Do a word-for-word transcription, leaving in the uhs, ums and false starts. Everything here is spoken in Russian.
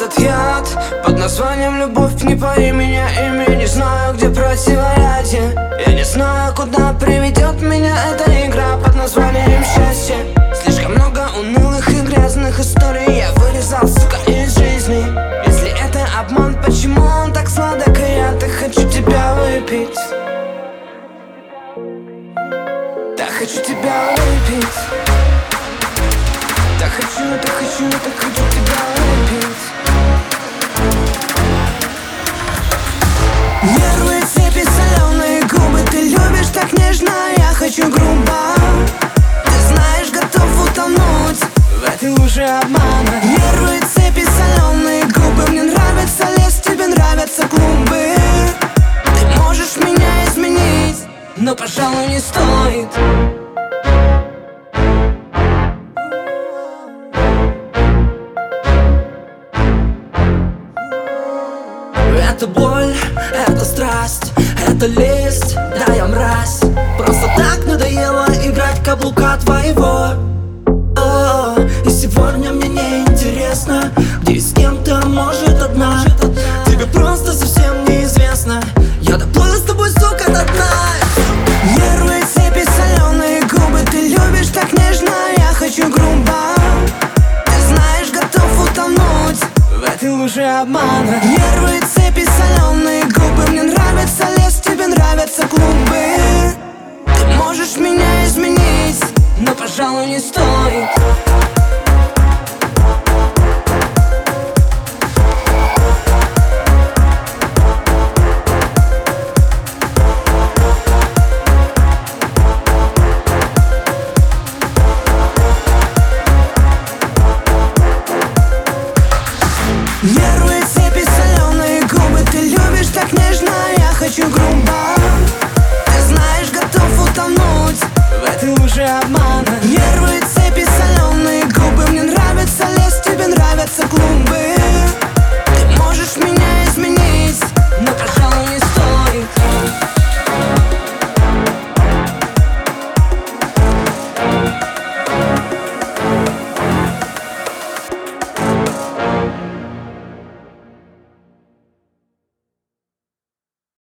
этот яд под названием любовь, не по имени имя. Не знаю, где противоядие, я не знаю, куда приведет меня эта игра под названием счастье. Слишком много унылых и грязных историй я вырезал, сука, из жизни. Если это обман, почему он так сладок, и я так хочу тебя выпить. Так хочу тебя выпить. Так хочу, так хочу, так хочу тебя выпить. Нервы, цепи, соленые губы, ты любишь так нежно, я хочу грубо. Ты знаешь, готов утонуть в этой луже обмана. Нервы, цепи, соленые губы, мне нравится лес, тебе нравятся клубы. Ты можешь меня изменить, но, пожалуй, не стоит. Это боль, это страсть, это лесть, да я мразь. Просто так надоело играть каблука твоего. О, и сегодня мне не интересно, где и с кем-то, может, одна. Тебе просто совсем неизвестно, я доплыл с тобой, сука, до дна. Нервы, цепи, соленые губы, ты любишь так нежно, я хочу грубо. Ты знаешь, готов утонуть в этой луже обмана. Нервы, цепи, соленые губы, мне нравится лес, тебе нравятся клубы. Ты можешь меня изменить, но, пожалуй, не стоит.